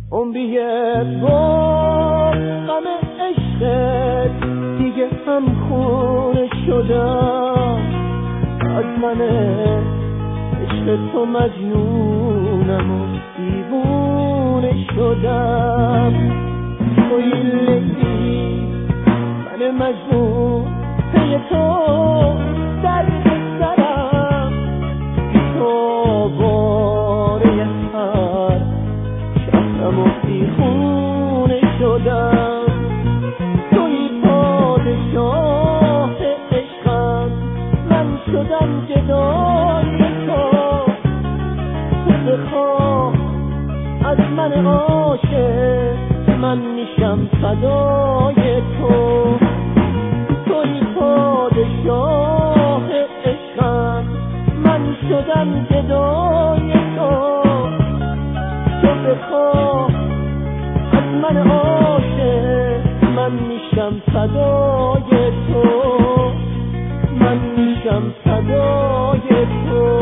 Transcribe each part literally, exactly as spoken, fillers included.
عمریه با غم عشقت دیگه هم خونه شدم. از من عشق تو مجنونم و دیوونه شدم. توی لیلی من مجنون پی تو درد سرم، تو باره هر شهرم و بیخونه شدم. توی پادشاه عشقم، من شدم گدای تو. تو بخواه از من عاشق، من میشم فدای تو. توی پادشاه عشقم، من شدم گدای تو. تو بخواه از من عاشق، من میشم فدای تو. من میشم فدای تو.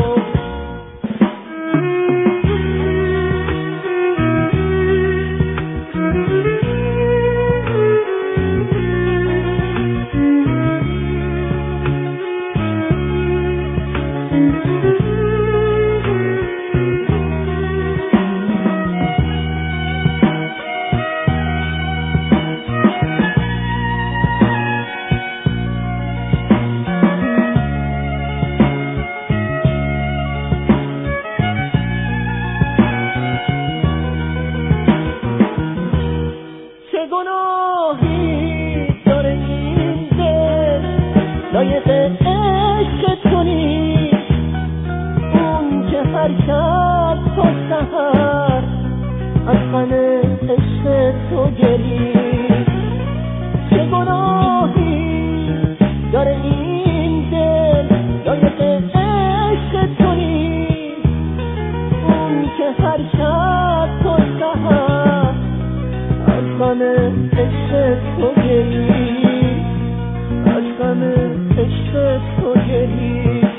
گناهی داره این دل، لایق عشق تو نیست. اون که هر شب تا سحر از غم عشق تو گریست. چه گناهی داره این دل، لایق عشق تو نیست. اون که هر شب تا سحر از غم عشق تو گریست. از غم عشق تو گریست.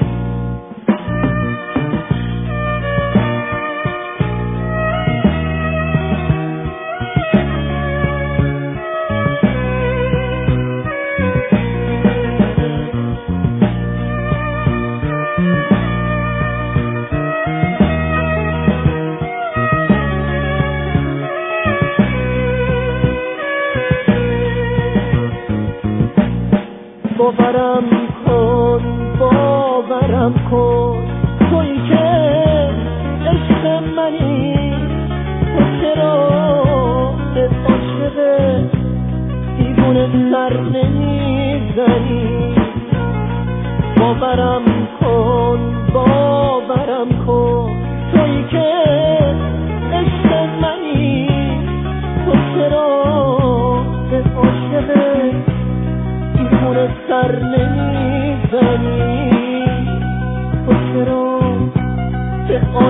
باورم کن باورم کن، تویی که عشق منی. تو چرا به عاشق دیوونه سر نمیزنی؟ باورم کن باورم کن، تویی که عشق منی. تو چرا به عاشق دیوونه سر نمیزنی؟ تو چرا به